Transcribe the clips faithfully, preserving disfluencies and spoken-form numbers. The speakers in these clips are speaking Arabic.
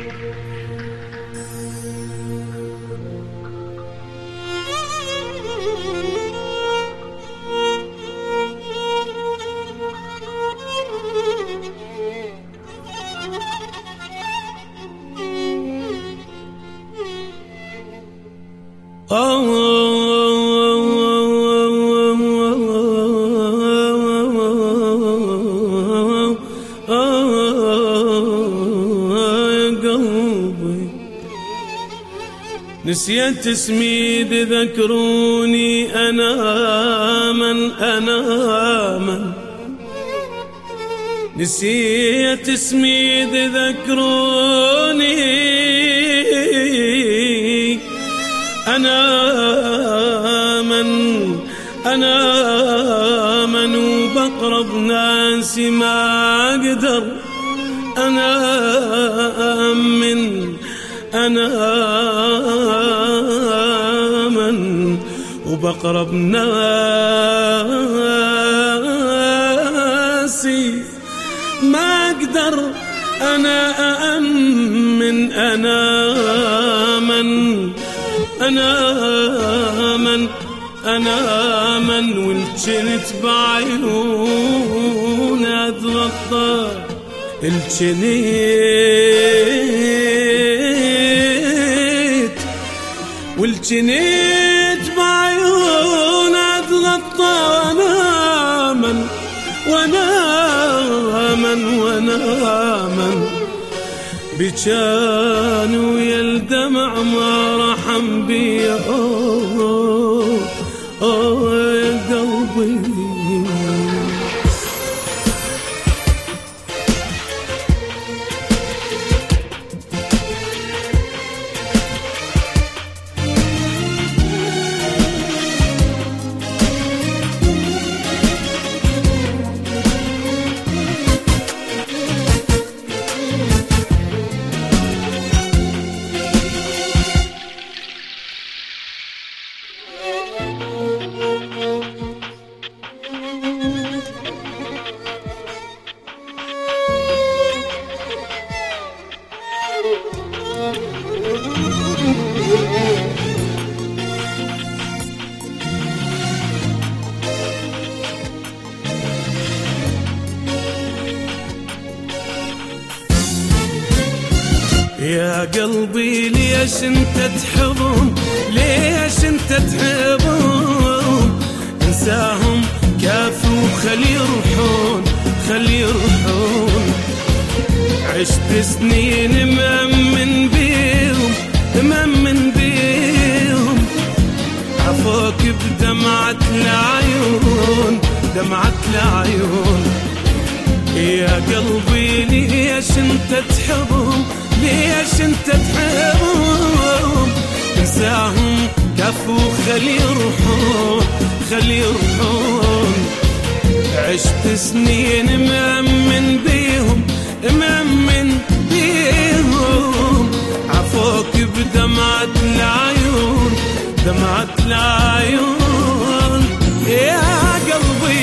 نسيت اسمي ذكروني أنا من أنا من نسيت اسمي ذكروني أنا من أنا من وبقرب ناسي ما أقدر أنا من أنا من وبقرب ناسي ما أقدر أنا أأمن أنا من أنا من أنا من والجنت بعيون أتغطى الجنيت والجنيت بعيون أتغطى وأنا من وأنا من وأنا من بجان ويا الدمع ما رحم بي أوه أوه يا قلبي. يا قلبي ليش انت تحبهم ليش انت تحبهم انساهم كافي وخلي يروحون خلي يروحون عشت سنين مأمن بيهم مأمن بيهم عفوك بدمعة العيون دمعة العيون. يا قلبي ليش انت تحبهم ليش انت تحبهم انساهم كفو خلي يروحون خلي يروحون عشت سنين مأمن بيهم مأمن بيهم عفوك بدمعة العيون دمعة العيون. يا قلبي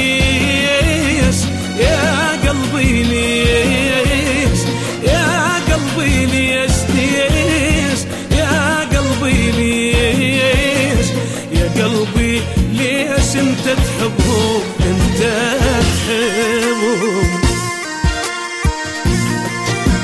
ليش يا قلبي ليش يا قلبي ليش ليش يا قلبي ليش يا قلبي ليش انت تحبهم انت تحبهم.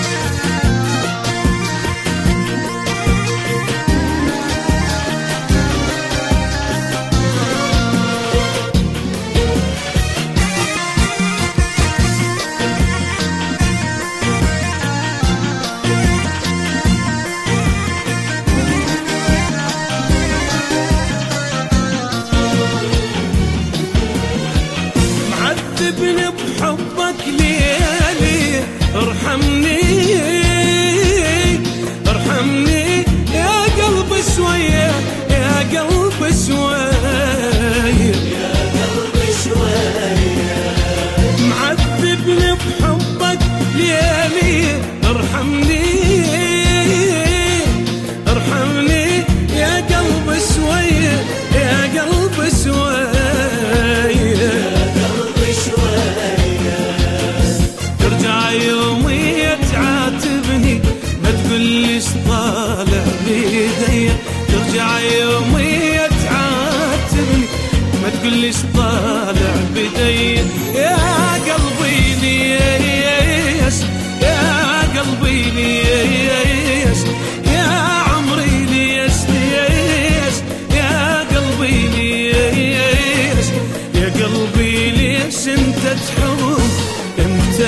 ليش طالع بدي يا قلبي ليش يا قلبي ليش يا عمري ليش ليش يا قلبي ليش يا قلبي ليش انت تحب انت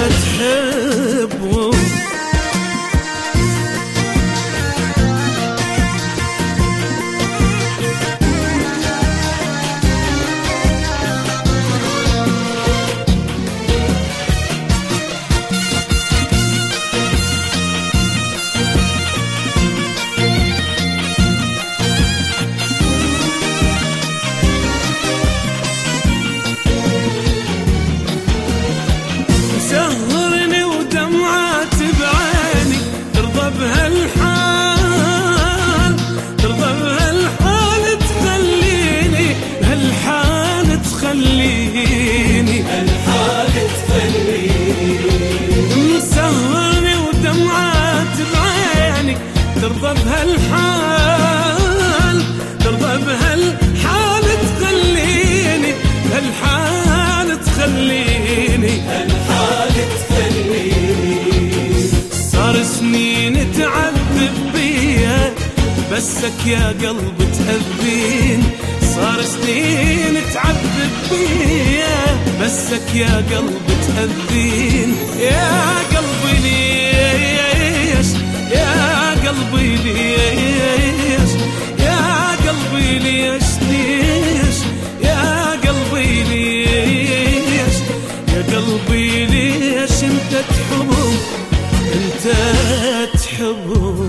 تحب سهرني ودمعات بعيني ترضى بهالحال ترضى بهالحال تخليني بهالحال تخليني الحال تخليني سهرني ودمعات بعيني ترضى بهالحال ترضى بهالحال تخليني بهالحال تخليني صار سنين تعذب بيا بسك يا قلب تأذين صار سنين تعذب بيا بسك يا قلب تأذين يا قلبي ليش يا قلبي ليش يا قلبي ليش ليش يا قلبي ليش يا قلبي ليش انت تحب انت تحب